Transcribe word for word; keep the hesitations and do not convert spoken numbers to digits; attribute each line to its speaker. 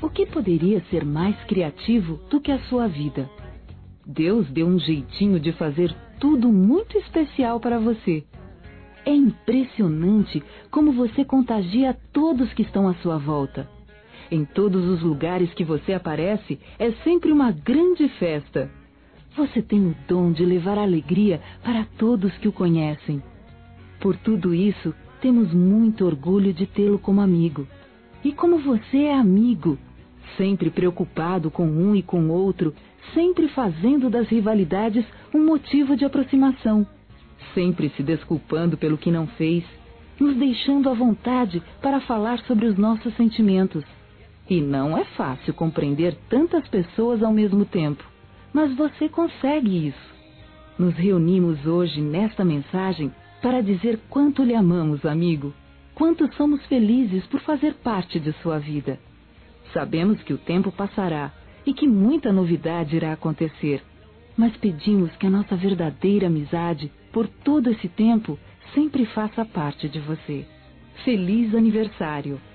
Speaker 1: O que poderia ser mais criativo do que a sua vida? Deus deu um jeitinho de fazer tudo muito especial para você. É impressionante como você contagia todos que estão à sua volta. Em todos os lugares que você aparece, é sempre uma grande festa. Você tem o dom de levar alegria para todos que o conhecem. Por tudo isso, temos muito orgulho de tê-lo como amigo. E como você é amigo, sempre preocupado com um e com outro, sempre fazendo das rivalidades um motivo de aproximação, sempre se desculpando pelo que não fez, nos deixando à vontade para falar sobre os nossos sentimentos. E não é fácil compreender tantas pessoas ao mesmo tempo, mas você consegue isso. Nos reunimos hoje nesta mensagem para dizer quanto lhe amamos, amigo, quanto somos felizes por fazer parte de sua vida. Sabemos que o tempo passará e que muita novidade irá acontecer, mas pedimos que a nossa verdadeira amizade, por todo esse tempo, sempre faça parte de você. Feliz aniversário!